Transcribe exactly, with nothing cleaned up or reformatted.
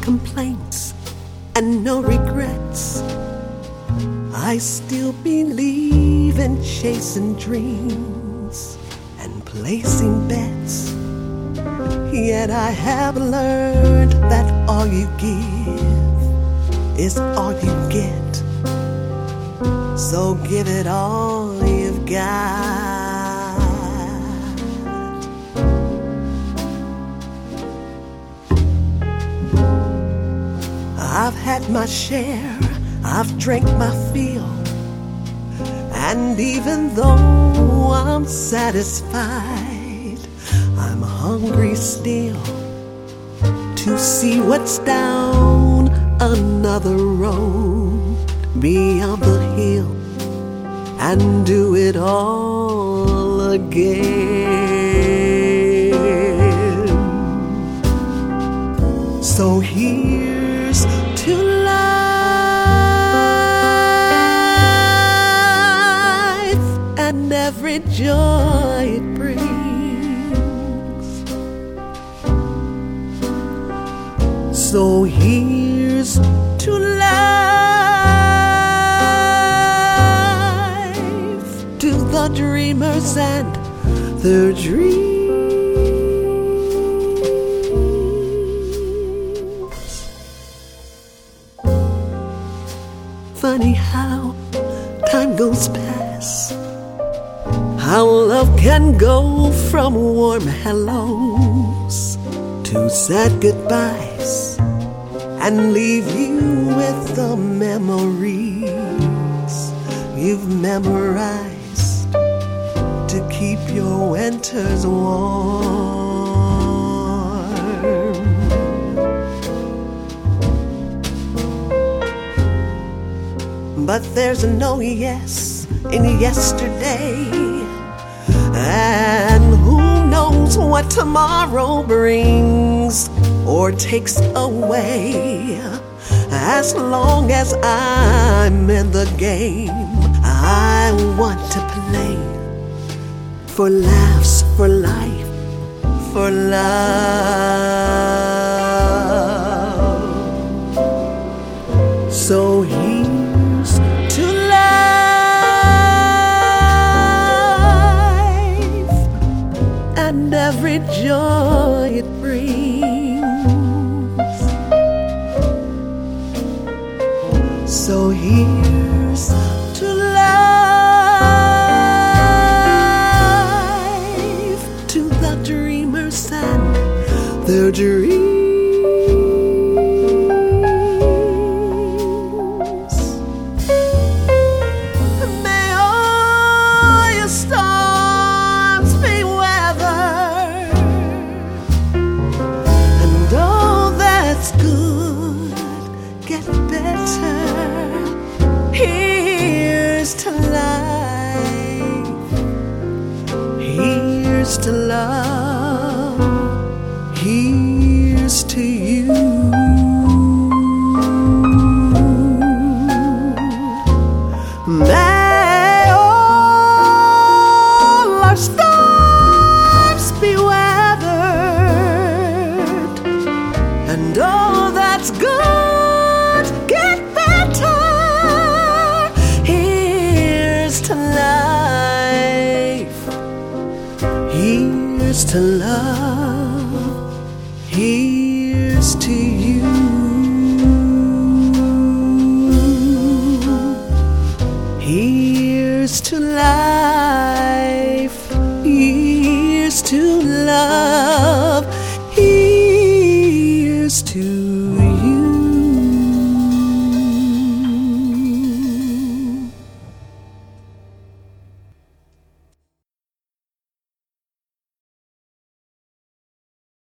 complaints and no regrets. I still believe in chasing dreams and placing bets. Yet I have learned that all you give is all you get. So give it all you've got. I've had my share, I've drank my fill, and even though I'm satisfied, I'm hungry still to see what's down another road beyond the hill and do it all again. So here's to life and every joy it brings. So here's to life, to the dreamers and their dreams. Funny how time goes past, how love can go from warm hellos to sad goodbyes and leave you with the memories you've memorized to keep your winters warm. But there's no yes in yesterday, and who knows what tomorrow brings or takes away. As long as I'm in the game, I want to play for laughs, for life, for love. So here's to life and every joy it brings. So here's to life, to the dreamers and their dreams. May all your storms be weathered, and all that's good get better. Here's to life, here's to love, here's to you. May all our storms be weathered, and all that's good get better. Here's to life, here's to love, here's to you. Here's to life, here's to love, here's to you.